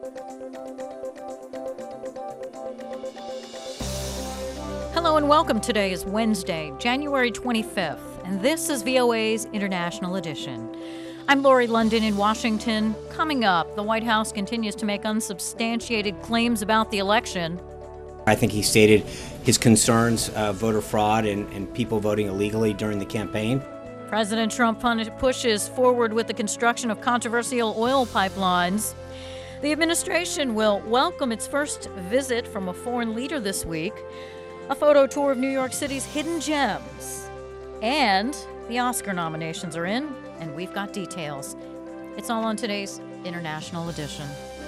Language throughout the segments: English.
Hello and welcome. Today is Wednesday, January 25th, and this is VOA's International Edition. I'm Lori London in Washington. Coming up, the White House continues to make unsubstantiated claims about the election. I think he stated his concerns of voter fraud and people voting illegally during the campaign. President Trump pushes forward with the construction of controversial oil pipelines. The administration will welcome its first visit from a foreign leader this week. A photo tour of New York City's hidden gems. And the Oscar nominations are in, and we've got details. It's all on today's International Edition.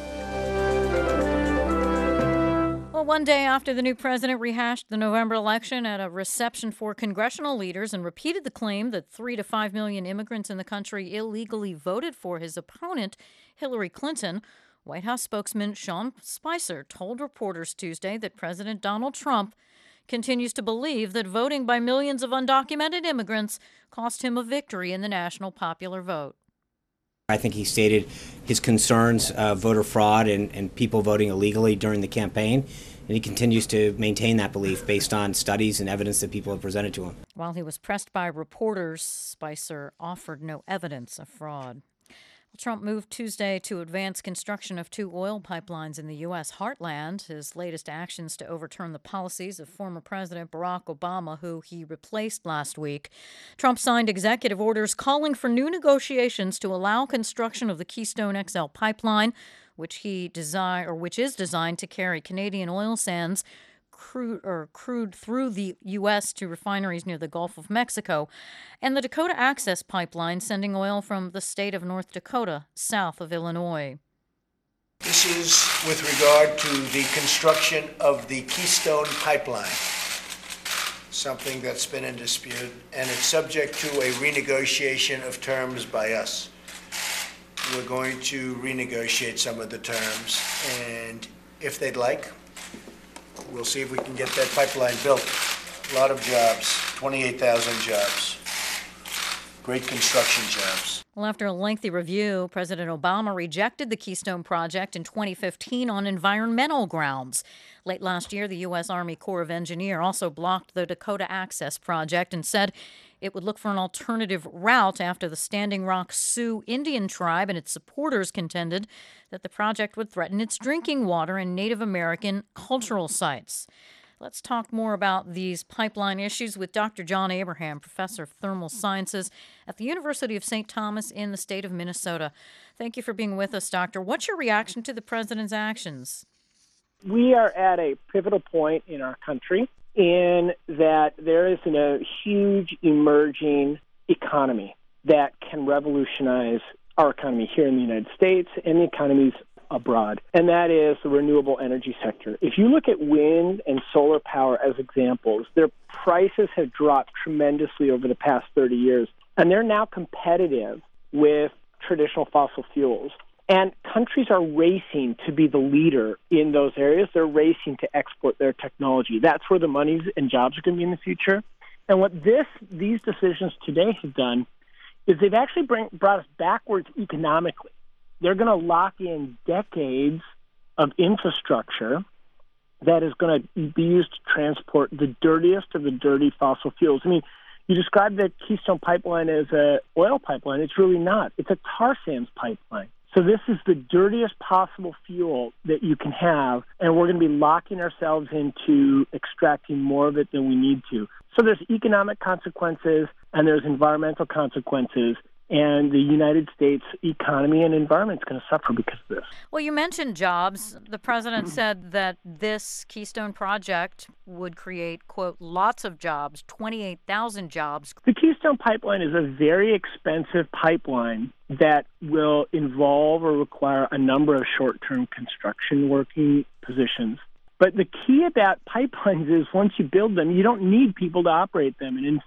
Well, one day after the new president rehashed the November election at a reception for congressional leaders and repeated the claim that 3 to 5 million immigrants in the country illegally voted for his opponent, Hillary Clinton, White House spokesman Sean Spicer told reporters Tuesday that President Donald Trump continues to believe that voting by millions of undocumented immigrants cost him a victory in the national popular vote. I think he stated his concerns of voter fraud and people voting illegally during the campaign, and he continues to maintain that belief based on studies and evidence that people have presented to him. While he was pressed by reporters, Spicer offered no evidence of fraud. Trump moved Tuesday to advance construction of 2 oil pipelines in the U.S. heartland, his latest actions to overturn the policies of former President Barack Obama, who he replaced last week. Trump signed executive orders calling for new negotiations to allow construction of the Keystone XL pipeline, which is designed to carry Canadian oil sands crude through the U.S. to refineries near the Gulf of Mexico, and the Dakota Access Pipeline sending oil from the state of North Dakota south of Illinois. This is with regard to the construction of the Keystone Pipeline, something that's been in dispute, and it's subject to a renegotiation of terms by us. We're going to renegotiate some of the terms, and if they'd like, we'll see if we can get that pipeline built. A lot of jobs, 28,000 jobs. Great construction jobs. Well, after a lengthy review, President Obama rejected the Keystone Project in 2015 on environmental grounds. Late last year, the U.S. Army Corps of Engineers also blocked the Dakota Access Project and said it would look for an alternative route after the Standing Rock Sioux Indian tribe and its supporters contended that the project would threaten its drinking water and Native American cultural sites. Let's talk more about these pipeline issues with Dr. John Abraham, professor of thermal sciences at the University of St. Thomas in the state of Minnesota. Thank you for being with us, Doctor. What's your reaction to the president's actions? We are at a pivotal point in our country in that there is a huge emerging economy that can revolutionize our economy here in the United States and the economies abroad, and that is the renewable energy sector. If you look at wind and solar power as examples, their prices have dropped tremendously over the past 30 years, and they're now competitive with traditional fossil fuels. And countries are racing to be the leader in those areas. They're racing to export their technology. That's where the monies and jobs are going to be in the future. And what these decisions today have done is they've actually brought us backwards economically. They're going to lock in decades of infrastructure that is going to be used to transport the dirtiest of the dirty fossil fuels. I mean, you described the Keystone Pipeline as an oil pipeline. It's really not. It's a tar sands pipeline. So this is the dirtiest possible fuel that you can have, and we're going to be locking ourselves into extracting more of it than we need to. So there's economic consequences and there's environmental consequences, and the United States economy and environment is going to suffer because of this. Well, you mentioned jobs. The president said that this Keystone Project would create, quote, lots of jobs, 28,000 jobs. The Keystone Pipeline is a very expensive pipeline that will involve or require a number of short-term construction working positions. But the key about pipelines is once you build them, you don't need people to operate them. And in fact,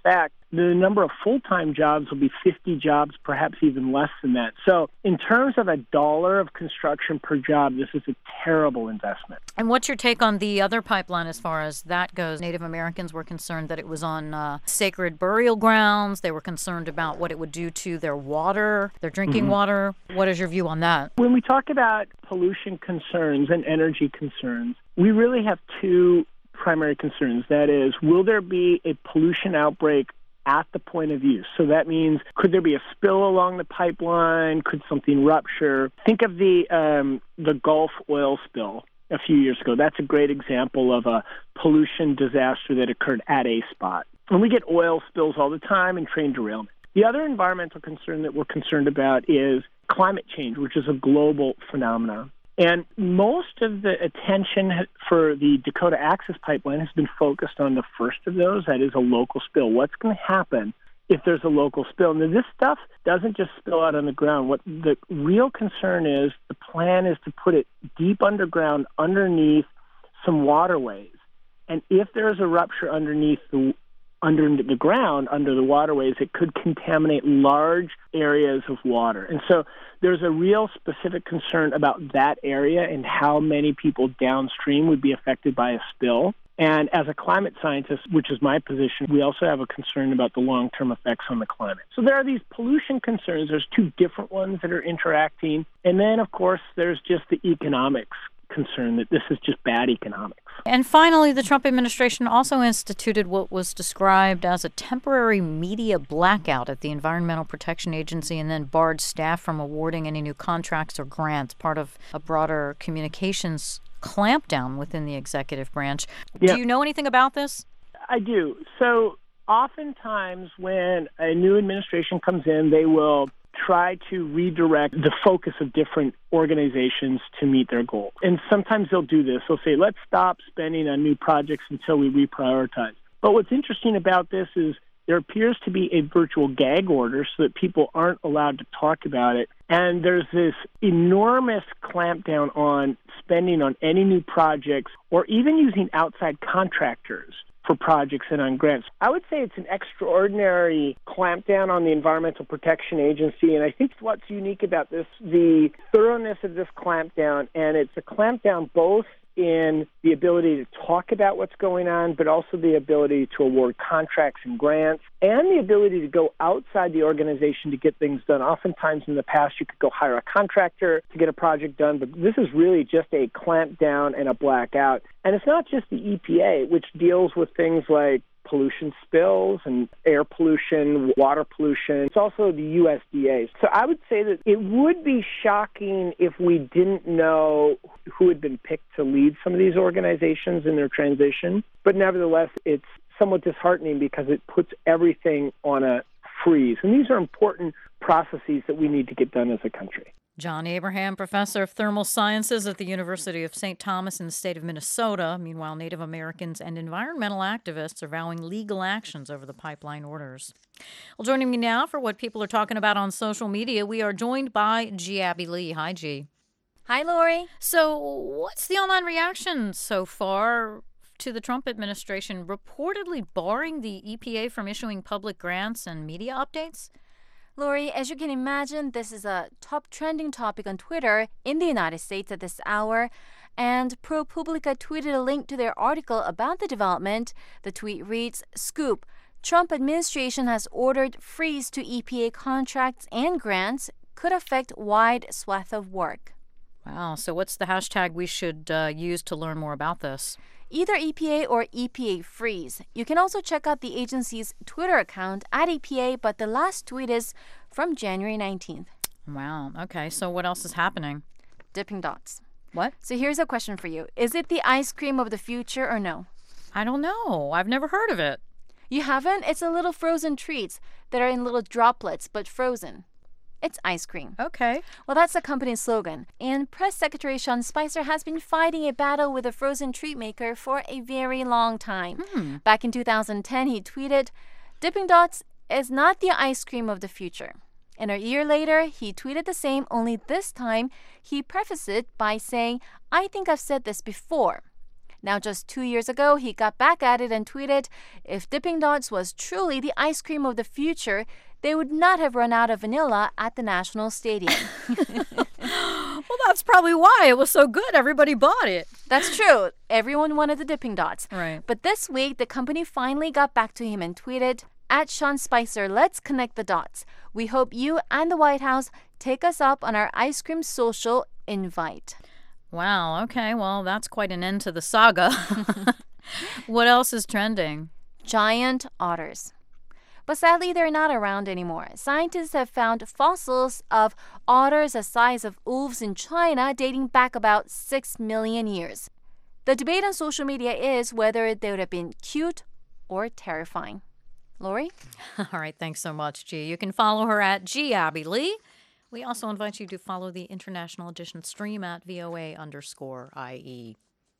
the number of full-time jobs will be 50 jobs, perhaps even less than that. So in terms of $1 of construction per job, this is a terrible investment. And what's your take on the other pipeline as far as that goes? Native Americans were concerned that it was on sacred burial grounds. They were concerned about what it would do to their water, their drinking water. What is your view on that? When we talk about pollution concerns and energy concerns, we really have two primary concerns. That is, will there be a pollution outbreak at the point of use? So that means, could there be a spill along the pipeline? Could something rupture? Think of the Gulf oil spill a few years ago. That's a great example of a pollution disaster that occurred at a spot. And we get oil spills all the time and train derailment. The other environmental concern that we're concerned about is climate change, which is a global phenomenon. And most of the attention for the Dakota Access Pipeline has been focused on the first of those, that is a local spill. What's going to happen if there's a local spill? Now, this stuff doesn't just spill out on the ground. What the real concern is, the plan is to put it deep underground, underneath some waterways. And if there's a rupture underneath under the ground, under the waterways, it could contaminate large areas of water. And so there's a real specific concern about that area and how many people downstream would be affected by a spill. And as a climate scientist, which is my position, we also have a concern about the long-term effects on the climate. So there are these pollution concerns. There's two different ones that are interacting. And then, of course, there's just the economics concern that this is just bad economics. And finally, the Trump administration also instituted what was described as a temporary media blackout at the Environmental Protection Agency and then barred staff from awarding any new contracts or grants, part of a broader communications clampdown within the executive branch. Yeah. Do you know anything about this? I do. So oftentimes when a new administration comes in, they will try to redirect the focus of different organizations to meet their goals. And sometimes they'll do this. They'll say, let's stop spending on new projects until we reprioritize. But what's interesting about this is there appears to be a virtual gag order so that people aren't allowed to talk about it. And there's this enormous clampdown on spending on any new projects or even using outside contractors for projects and on grants. I would say it's an extraordinary clampdown on the Environmental Protection Agency, and I think what's unique about this, the thoroughness of this clampdown, and it's a clampdown both in the ability to talk about what's going on, but also the ability to award contracts and grants, and the ability to go outside the organization to get things done. Oftentimes in the past, you could go hire a contractor to get a project done, but this is really just a clampdown and a blackout. And it's not just the EPA, which deals with things like pollution spills and air pollution, water pollution. It's also the USDA. So I would say that it would be shocking if we didn't know who had been picked to lead some of these organizations in their transition. But nevertheless, it's somewhat disheartening because it puts everything on a freeze. And these are important processes that we need to get done as a country. John Abraham, professor of thermal sciences at the University of St. Thomas in the state of Minnesota. Meanwhile, Native Americans and environmental activists are vowing legal actions over the pipeline orders. Well, joining me now for what people are talking about on social media, we are joined by G. Abby Lee. Hi, G. Hi, Lori. So what's the online reaction so far to the Trump administration reportedly barring the EPA from issuing public grants and media updates? Lori, as you can imagine, this is a top trending topic on Twitter in the United States at this hour. And ProPublica tweeted a link to their article about the development. The tweet reads, "Scoop, Trump administration has ordered freeze to EPA contracts and grants, could affect wide swath of work." Wow. So what's the hashtag we should use to learn more about this? Either EPA or EPA freeze. You can also check out the agency's Twitter account at EPA, but the last tweet is from January 19th. Wow. Okay. So what else is happening? Dipping Dots. What? So here's a question for you. Is it the ice cream of the future or no? I don't know. I've never heard of it. You haven't? It's a little frozen treats that are in little droplets, but frozen. It's ice cream. Okay. Well, that's the company's slogan. And Press Secretary Sean Spicer has been fighting a battle with a frozen treat maker for a very long time. Back in 2010, he tweeted, "Dipping Dots is not the ice cream of the future." And a year later, he tweeted the same, only this time he prefaced it by saying, "I think I've said this before." Now, just 2 years ago, he got back at it and tweeted, "If Dipping Dots was truly the ice cream of the future, they would not have run out of vanilla at the National Stadium." Well, that's probably why it was so good. Everybody bought it. That's true. Everyone wanted the Dipping Dots. Right. But this week, the company finally got back to him and tweeted, "At Sean Spicer, let's connect the dots. We hope you and the White House take us up on our ice cream social invite." Wow. Okay. Well, that's quite an end to the saga. What else is trending? Giant otters. But sadly, they're not around anymore. Scientists have found fossils of otters the size of wolves in China dating back about 6 million years. The debate on social media is whether they would have been cute or terrifying. Lori? All right. Thanks so much, G. You can follow her at GAbbyLee. We also invite you to follow the International Edition stream at VOA_IE.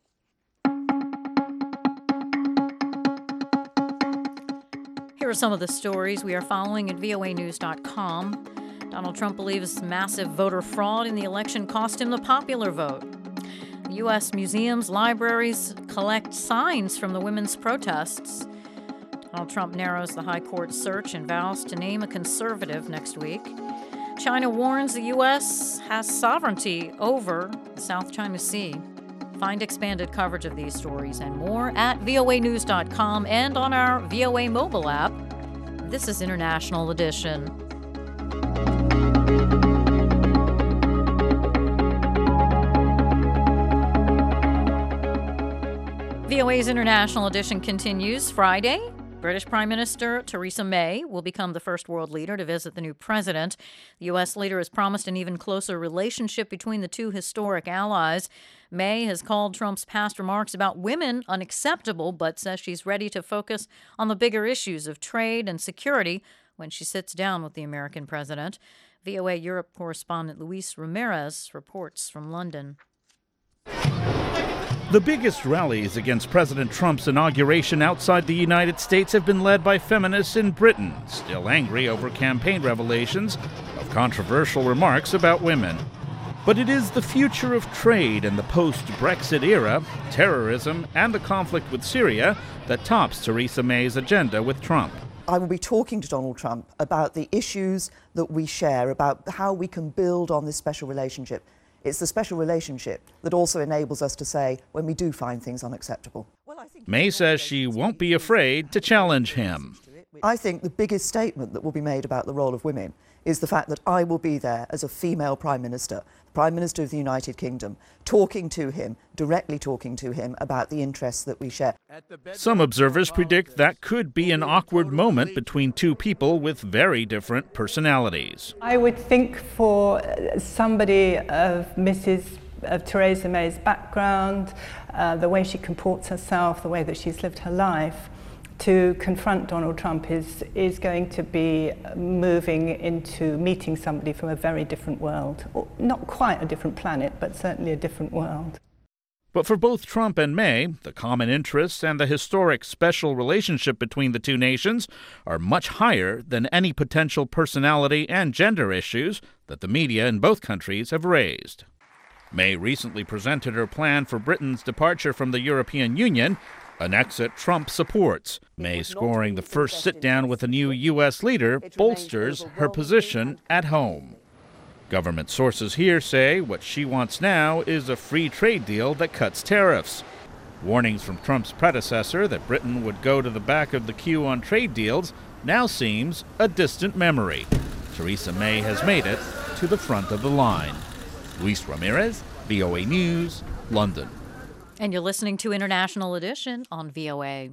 Here are some of the stories we are following at voanews.com. Donald Trump believes massive voter fraud in the election cost him the popular vote. U.S. museums, libraries collect signs from the women's protests. Donald Trump narrows the high court search and vows to name a conservative next week. China warns the U.S. has sovereignty over the South China Sea. Find expanded coverage of these stories and more at voanews.com and on our VOA mobile app. This is International Edition. VOA's International Edition continues Friday. British Prime Minister Theresa May will become the first world leader to visit the new president. The U.S. leader has promised an even closer relationship between the two historic allies. May has called Trump's past remarks about women unacceptable, but says she's ready to focus on the bigger issues of trade and security when she sits down with the American president. VOA Europe correspondent Luis Ramirez reports from London. The biggest rallies against President Trump's inauguration outside the United States have been led by feminists in Britain, still angry over campaign revelations of controversial remarks about women. But it is the future of trade in the post-Brexit era, terrorism, and the conflict with Syria that tops Theresa May's agenda with Trump. I will be talking to Donald Trump about the issues that we share, about how we can build on this special relationship. It's the special relationship that also enables us to say when we do find things unacceptable. May says she won't be afraid to challenge him. I think the biggest statement that will be made about the role of women is the fact that I will be there as a female Prime Minister, Prime Minister of the United Kingdom, directly talking to him about the interests that we share. Some observers predict that could be an awkward moment between two people with very different personalities. I would think for somebody of Theresa May's background, the way she comports herself, the way that she's lived her life, to confront Donald Trump is going to be moving into meeting somebody from a very different world. Or not quite a different planet, but certainly a different world. But for both Trump and May, the common interests and the historic special relationship between the two nations are much higher than any potential personality and gender issues that the media in both countries have raised. May recently presented her plan for Britain's departure from the European Union, an exit Trump supports. May scoring the first sit-down with a new U.S. leader bolsters her position at home. Government sources here say what she wants now is a free trade deal that cuts tariffs. Warnings from Trump's predecessor that Britain would go to the back of the queue on trade deals now seems a distant memory. Theresa May has made it to the front of the line. Luis Ramirez, VOA News, London. And you're listening to International Edition on VOA.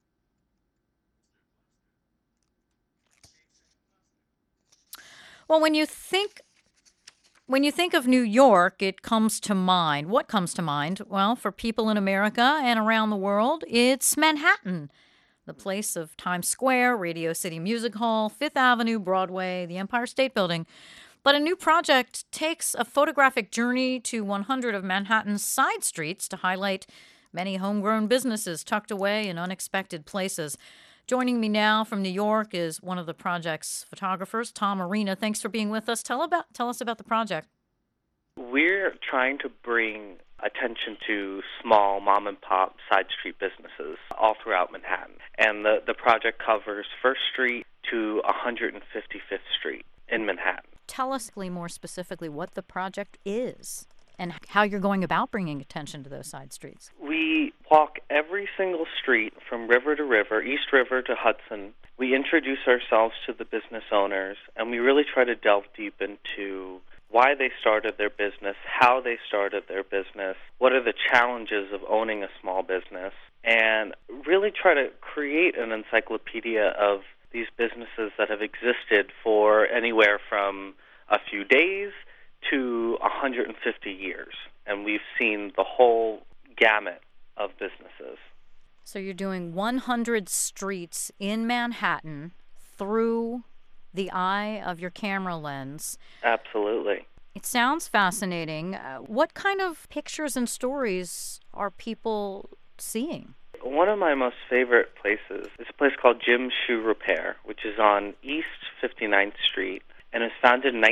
Well, when you think of New York, it comes to mind. What comes to mind? Well, for people in America and around the world, it's Manhattan, the place of Times Square, Radio City Music Hall, Fifth Avenue, Broadway, the Empire State Building. But a new project takes a photographic journey to 100 of Manhattan's side streets to highlight many homegrown businesses tucked away in unexpected places. Joining me now from New York is one of the project's photographers, Tom Arena. Thanks for being with us. Tell us about the project. We're trying to bring attention to small mom-and-pop side street businesses all throughout Manhattan. And the project covers 1st Street to 155th Street in Manhattan. Tell us more specifically what the project is and how you're going about bringing attention to those side streets. We walk every single street from river to river, East River to Hudson. We introduce ourselves to the business owners, and we really try to delve deep into why they started their business, how they started their business, what are the challenges of owning a small business, and really try to create an encyclopedia of these businesses that have existed for anywhere from a few days to 150 years. And we've seen the whole gamut of businesses. So you're doing 100 streets in Manhattan through the eye of your camera lens. Absolutely. It sounds fascinating. What kind of pictures and stories are people seeing? One of my most favorite places is a place called Jim's Shoe Repair, which is on East 59th Street, and it was founded in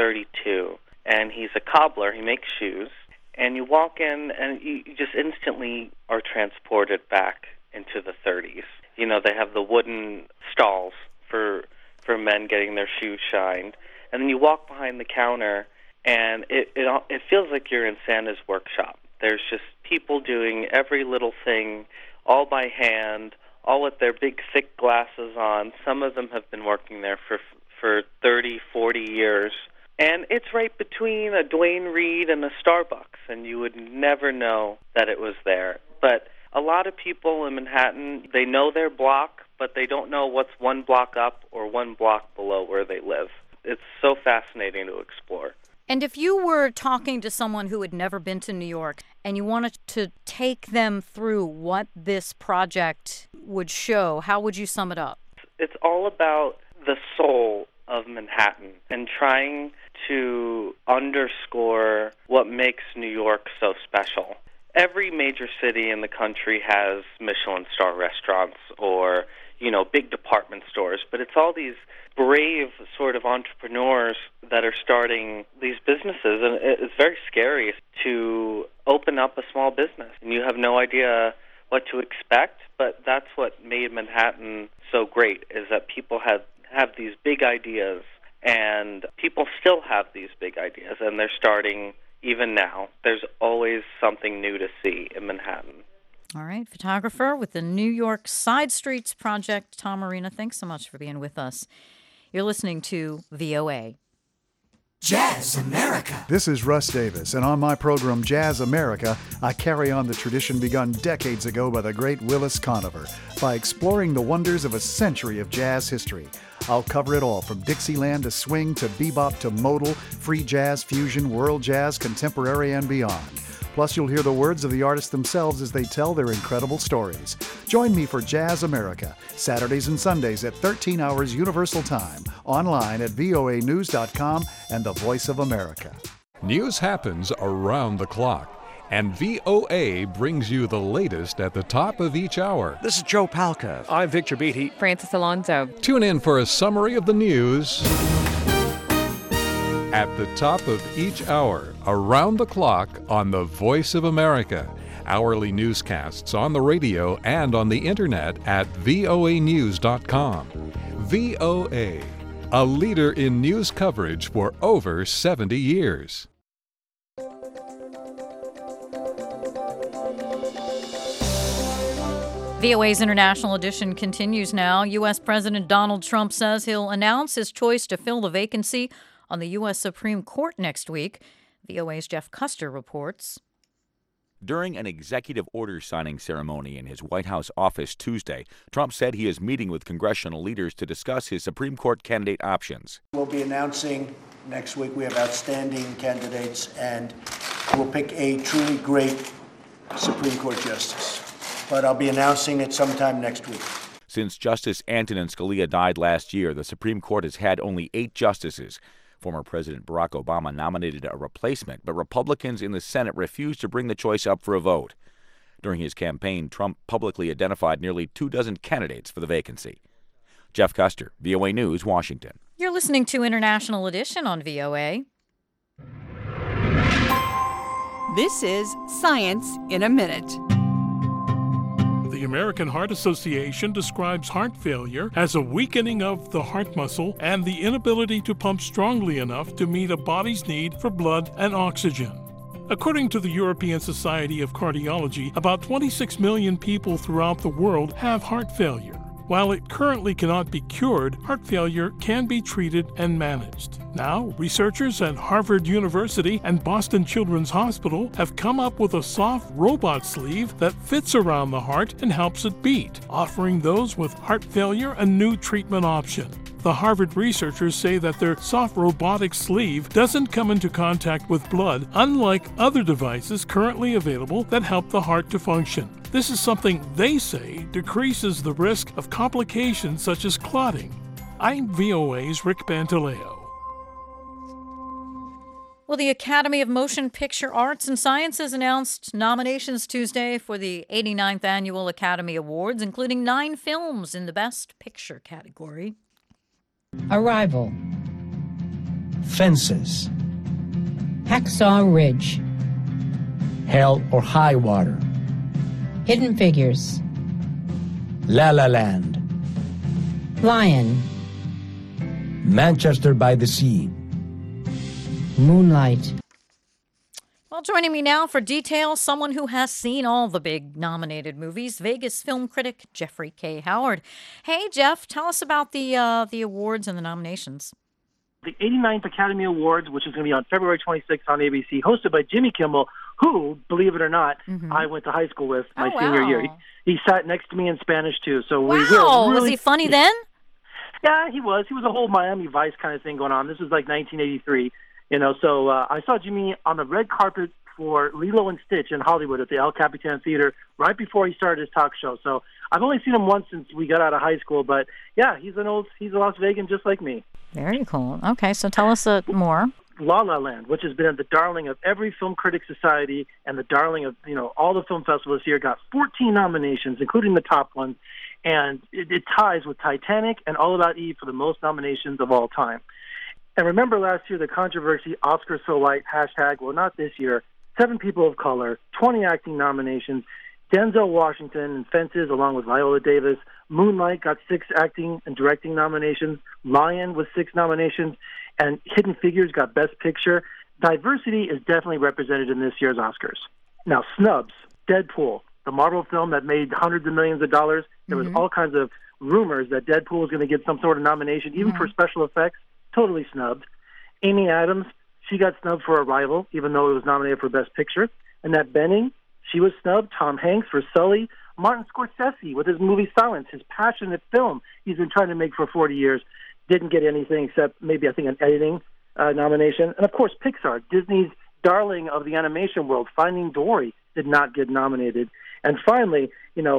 1932. And he's a cobbler. He makes shoes. And you walk in, and you just instantly are transported back into the 30s. You know, they have the wooden stalls for men getting their shoes shined. And then you walk behind the counter, and it feels like you're in Santa's workshop. There's just people doing every little thing, all by hand, all with their big, thick glasses on. Some of them have been working there for 30, 40 years. And it's right between a Duane Reade and a Starbucks, and you would never know that it was there. But a lot of people in Manhattan, they know their block, but they don't know what's one block up or one block below where they live. It's so fascinating to explore. And if you were talking to someone who had never been to New York and you wanted to take them through what this project would show, how would you sum it up? It's all about the soul of Manhattan and trying to underscore what makes New York so special. Every major city in the country has Michelin star restaurants or, big department stores, but it's all these brave sort of entrepreneurs that are starting these businesses, and it's very scary to open up a small business, and you have no idea what to expect, but that's what made Manhattan so great, is that people have these big ideas, and people still have these big ideas, and they're starting even now. There's always something new to see in Manhattan. All right, photographer with the New York Side Streets Project, Tom Arena, thanks so much for being with us. You're listening to VOA. Jazz America. This is Russ Davis, and on my program Jazz America, I carry on the tradition begun decades ago by the great Willis Conover by exploring the wonders of a century of jazz history. I'll cover it all, from Dixieland to swing to bebop to modal, free jazz, fusion, world jazz, contemporary, and beyond. Plus, you'll hear the words of the artists themselves as they tell their incredible stories. Join me for Jazz America, Saturdays and Sundays at 13 hours Universal Time, online at voanews.com and the Voice of America. News happens around the clock, and VOA brings you the latest at the top of each hour. This is Joe Palca. I'm Victor Beatty. Francis Alonso. Tune in for a summary of the news at the top of each hour, around the clock on the Voice of America. Hourly newscasts on the radio and on the internet at voanews.com. VOA, a leader in news coverage for over 70 years. VOA's International Edition continues now. U.S. President Donald Trump says he'll announce his choice to fill the vacancy on the U.S. Supreme Court next week. VOA's Jeff Custer reports. During an executive order signing ceremony in his White House office Tuesday, Trump said he is meeting with congressional leaders to discuss his Supreme Court candidate options. We'll be announcing next week we have outstanding candidates, and we'll pick a truly great Supreme Court justice. But I'll be announcing it sometime next week. Since Justice Antonin Scalia died last year, the Supreme Court has had only 8 justices. Former President Barack Obama nominated a replacement, but Republicans in the Senate refused to bring the choice up for a vote. During his campaign, Trump publicly identified nearly 24 candidates for the vacancy. Jeff Custer, VOA News, Washington. You're listening to International Edition on VOA. This is Science in a Minute. The American Heart Association describes heart failure as a weakening of the heart muscle and the inability to pump strongly enough to meet a body's need for blood and oxygen. According to the European Society of Cardiology, about 26 million people throughout the world have heart failure. While it currently cannot be cured, heart failure can be treated and managed. Now, researchers at Harvard University and Boston Children's Hospital have come up with a soft robot sleeve that fits around the heart and helps it beat, offering those with heart failure a new treatment option. The Harvard researchers say that their soft robotic sleeve doesn't come into contact with blood, unlike other devices currently available that help the heart to function. This is something they say decreases the risk of complications such as clotting. I'm VOA's Rick Pantaleo. Well, the Academy of Motion Picture Arts and Sciences announced nominations Tuesday for the 89th Annual Academy Awards, including 9 films in the Best Picture category. Arrival, Fences, Hacksaw Ridge, Hell or High Water, Hidden Figures, La La Land, Lion, Manchester by the Sea, Moonlight. Well, joining me now for details, someone who has seen all the big nominated movies, Vegas film critic Jeffrey K. Howard. Hey, Jeff, tell us about the awards and the nominations. The 89th Academy Awards, which is going to be on February 26th on ABC, hosted by Jimmy Kimmel, who, believe it or not, I went to high school with my senior year. He sat next to me in Spanish, too. So we were really... Was he funny then? Yeah, he was. He was a whole Miami Vice kind of thing going on. This was like 1983. So I saw Jimmy on the red carpet for Lilo and Stitch in Hollywood at the El Capitan Theater right before he started his talk show. So I've only seen him once since we got out of high school, but yeah, he's a Las Vegan just like me. Very cool. Okay, so tell us more. La La Land, which has been the darling of every film critic society and the darling of all the film festivals this year, got 14 nominations, including the top ones, and it ties with Titanic and All About Eve for the most nominations of all time. And remember last year, the controversy, Oscar so white, #, well, not this year, 7 people of color, 20 acting nominations, Denzel Washington in Fences along with Viola Davis, Moonlight got 6 acting and directing nominations, Lion with 6 nominations, and Hidden Figures got Best Picture. Diversity is definitely represented in this year's Oscars. Now, snubs, Deadpool, the Marvel film that made hundreds of millions of dollars. There was all kinds of rumors that Deadpool was going to get some sort of nomination, even for special effects. Totally snubbed. Amy Adams, she got snubbed for Arrival, even though it was nominated for Best Picture. Annette Bening, she was snubbed. Tom Hanks for Sully. Martin Scorsese with his movie Silence, his passionate film he's been trying to make for 40 years, didn't get anything except maybe, I think, an editing nomination. And, of course, Pixar, Disney's darling of the animation world, Finding Dory, did not get nominated. And finally,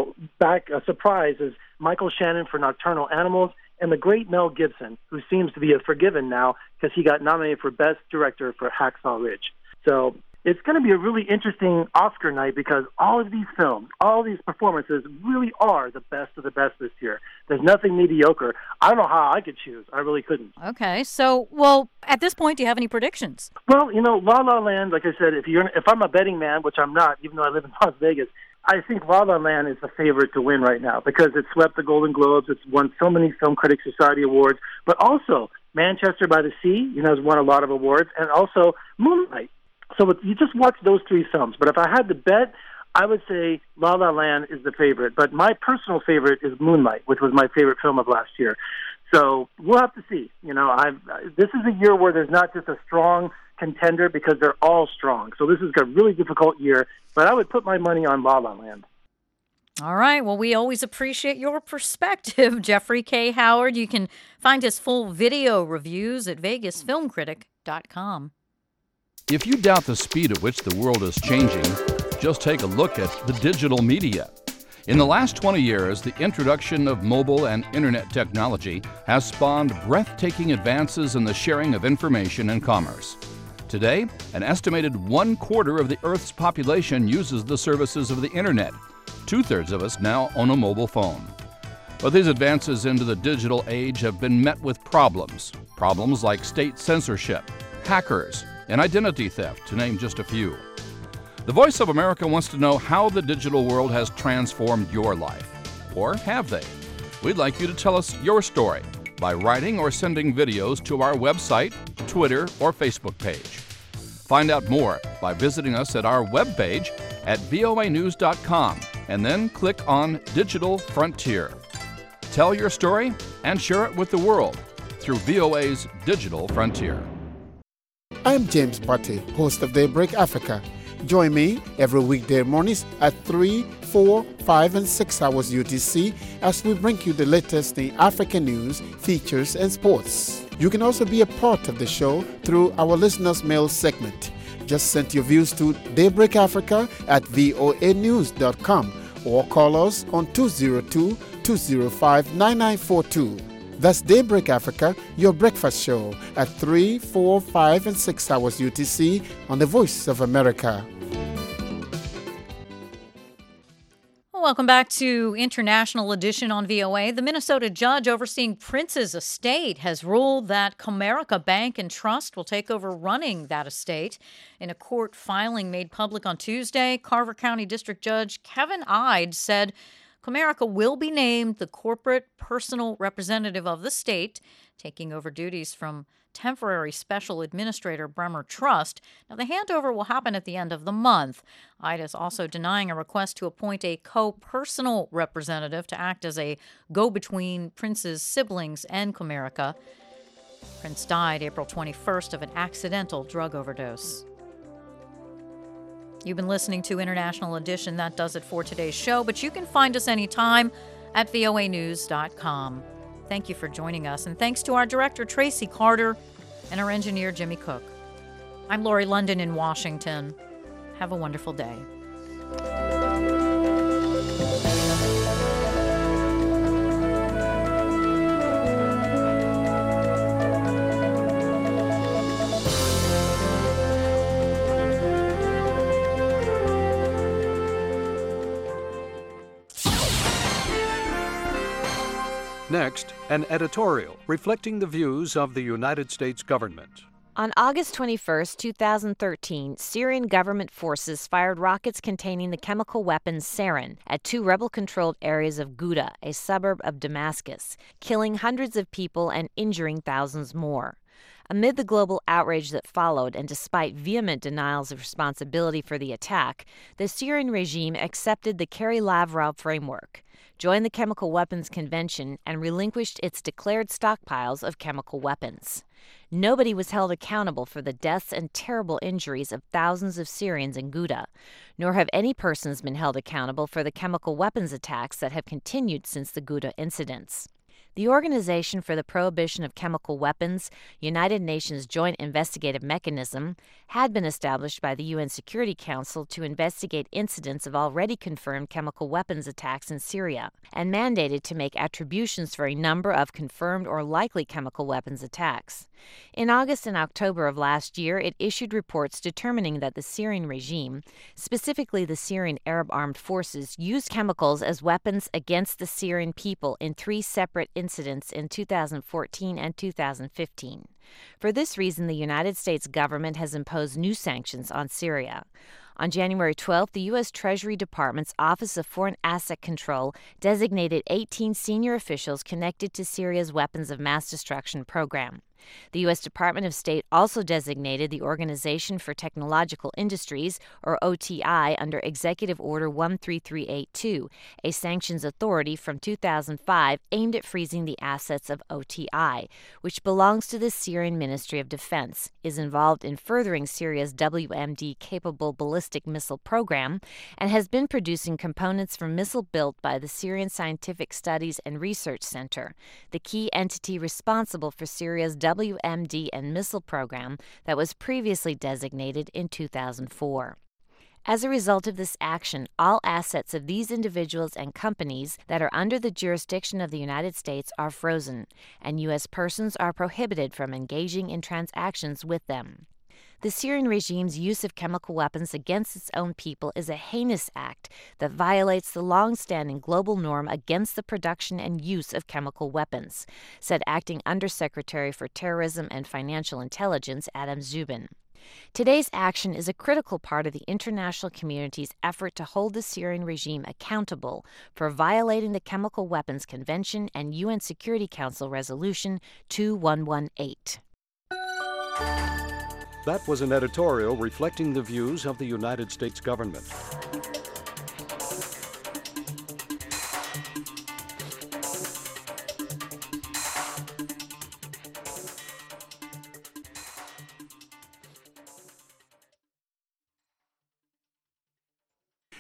back a surprise is Michael Shannon for Nocturnal Animals, and the great Mel Gibson, who seems to be forgiven now because he got nominated for Best Director for Hacksaw Ridge. So it's going to be a really interesting Oscar night because all of these films, all these performances really are the best of the best this year. There's nothing mediocre. I don't know how I could choose. I really couldn't. Okay. So, well, at this point, do you have any predictions? Well, La La Land, like I said, if I'm a betting man, which I'm not, even though I live in Las Vegas, I think La La Land is the favorite to win right now because it swept the Golden Globes. It's won so many Film Critics Society awards, but also Manchester by the Sea, has won a lot of awards, and also Moonlight. So you just watch those 3 films. But if I had to bet, I would say La La Land is the favorite. But my personal favorite is Moonlight, which was my favorite film of last year. So we'll have to see. This is a year where there's not just a strong contender because they're all strong. So this is a really difficult year, but I would put my money on La La Land. All right. Well, we always appreciate your perspective, Jeffrey K. Howard. You can find his full video reviews at vegasfilmcritic.com. If you doubt the speed at which the world is changing, just take a look at the digital media. In the last 20 years, the introduction of mobile and internet technology has spawned breathtaking advances in the sharing of information and commerce. Today, an estimated 1/4 of the Earth's population uses the services of the internet. 2/3 of us now own a mobile phone. But these advances into the digital age have been met with problems. Problems like state censorship, hackers, and identity theft, to name just a few. The Voice of America wants to know how the digital world has transformed your life. Or have they? We'd like you to tell us your story by writing or sending videos to our website, Twitter, or Facebook page. Find out more by visiting us at our webpage at voanews.com and then click on Digital Frontier. Tell your story and share it with the world through VOA's Digital Frontier. I'm James Butte, host of Daybreak Africa. Join me every weekday mornings at 3, 4, 5, and 6 hours UTC as we bring you the latest in African news, features, and sports. You can also be a part of the show through our listeners' mail segment. Just send your views to Daybreak Africa at voanews.com or call us on 202-205-9942. That's Daybreak Africa, your breakfast show at 3, 4, 5, and 6 hours UTC on the Voice of America. Welcome back to International Edition on VOA. The Minnesota judge overseeing Prince's estate has ruled that Comerica Bank and Trust will take over running that estate. In a court filing made public on Tuesday, Carver County District Judge Kevin Ide said Comerica will be named the corporate personal representative of the state, taking over duties from temporary special administrator Bremer Trust. Now, the handover will happen at the end of the month. Ida is also denying a request to appoint a co-personal representative to act as a go-between Prince's siblings and Comerica. Prince died April 21st of an accidental drug overdose. You've been listening to International Edition. That does it for today's show, but you can find us anytime at voanews.com. Thank you for joining us, and thanks to our director, Tracy Carter, and our engineer, Jimmy Cook. I'm Lori London in Washington. Have a wonderful day. Next, an editorial reflecting the views of the United States government. On August 21, 2013, Syrian government forces fired rockets containing the chemical weapon sarin at two rebel-controlled areas of Ghouta, a suburb of Damascus, killing hundreds of people and injuring thousands more. Amid the global outrage that followed, and despite vehement denials of responsibility for the attack, the Syrian regime accepted the Kerry Lavrov framework, joined the Chemical Weapons Convention, and relinquished its declared stockpiles of chemical weapons. Nobody was held accountable for the deaths and terrible injuries of thousands of Syrians in Ghouta, nor have any persons been held accountable for the chemical weapons attacks that have continued since the Ghouta incidents. The Organization for the Prohibition of Chemical Weapons, United Nations Joint Investigative Mechanism, had been established by the UN Security Council to investigate incidents of already confirmed chemical weapons attacks in Syria, and mandated to make attributions for a number of confirmed or likely chemical weapons attacks. In August and October of last year, it issued reports determining that the Syrian regime, specifically the Syrian Arab Armed Forces, used chemicals as weapons against the Syrian people in 3 separate incidents in 2014 and 2015. For this reason, the United States government has imposed new sanctions on Syria. On January 12th, the U.S. Treasury Department's Office of Foreign Asset Control designated 18 senior officials connected to Syria's weapons of mass destruction program. The U.S. Department of State also designated the Organization for Technological Industries, or OTI, under Executive Order 13382, a sanctions authority from 2005 aimed at freezing the assets of OTI, which belongs to the Syrian Ministry of Defense, is involved in furthering Syria's WMD-capable ballistic missile program, and has been producing components for missile built by the Syrian Scientific Studies and Research Center, the key entity responsible for Syria's WMD and missile program that was previously designated in 2004. As a result of this action, all assets of these individuals and companies that are under the jurisdiction of the United States are frozen, and U.S. persons are prohibited from engaging in transactions with them. The Syrian regime's use of chemical weapons against its own people is a heinous act that violates the long-standing global norm against the production and use of chemical weapons, said Acting Undersecretary for Terrorism and Financial Intelligence Adam Zubin. Today's action is a critical part of the international community's effort to hold the Syrian regime accountable for violating the Chemical Weapons Convention and UN Security Council Resolution 2118. That was an editorial reflecting the views of the United States government.